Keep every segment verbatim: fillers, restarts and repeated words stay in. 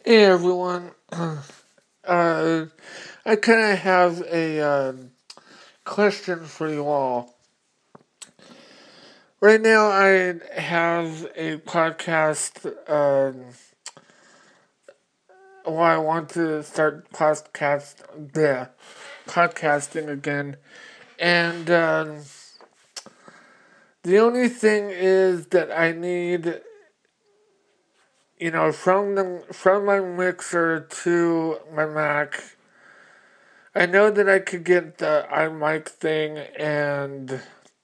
Hey everyone, uh, I kind of have a uh, question for you all. Right now, I have a podcast. Um, well, I want to start podcast, yeah, podcasting again, and um, the only thing is that I need, you know, from the from my mixer to my Mac. I know that I could get the iMic thing and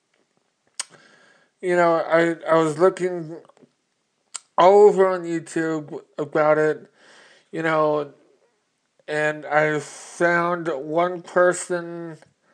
you know, I I was looking all over on YouTube about it, you know, and I found one person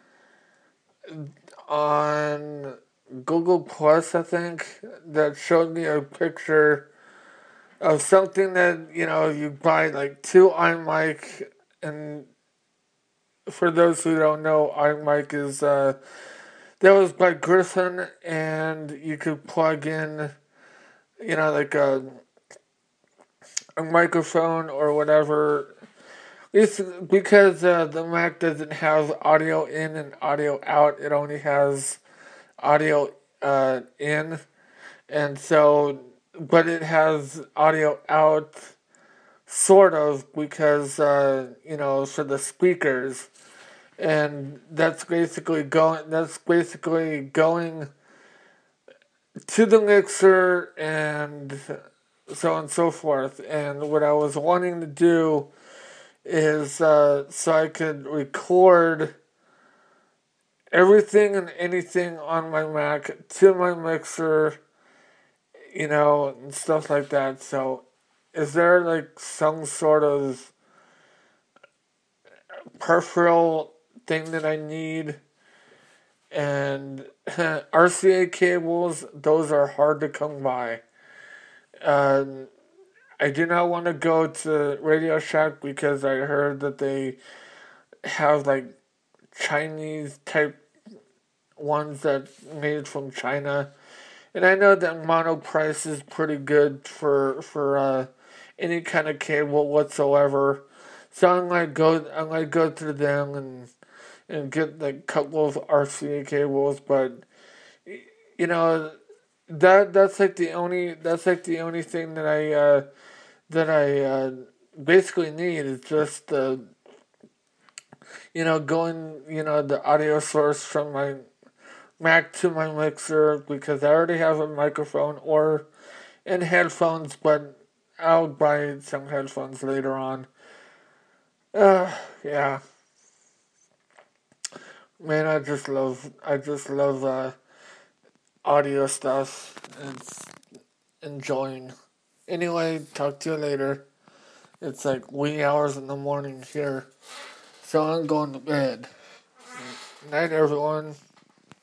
on Google Plus, I think, that showed me a picture of something that, you know, you buy like two iMic, and for those who don't know, iMic is, uh, that was by Griffin, and you could plug in, you know, like a a microphone or whatever. It's because uh, the Mac doesn't have audio in and audio out. It only has audio uh, in, and so, but it has audio out, sort of, because uh, you know, for the speakers, and that's basically going. That's basically going to the mixer and so on and so forth. And what I was wanting to do is uh, so I could record everything and anything on my Mac to my mixer, you know, and stuff like that. So, is there like some sort of peripheral thing that I need? And R C A cables, those are hard to come by. Um, I do not want to go to Radio Shack because I heard that they have like Chinese type ones that made from China, and I know that mono price is pretty good for for uh, any kind of cable whatsoever. So I'm gonna go I'm gonna go through them and and get like a couple of R C A cables, but you know that that's like the only that's like the only thing that I uh, that I uh, basically need is just the you know going you know the audio source from my Mac to my mixer because I already have a microphone or in headphones, but I'll buy some headphones later on. Uh, yeah, man, I just love, I just love uh, audio stuff. It's enjoying. Anyway, talk to you later. It's like wee hours in the morning here, so I'm going to bed. Night, everyone.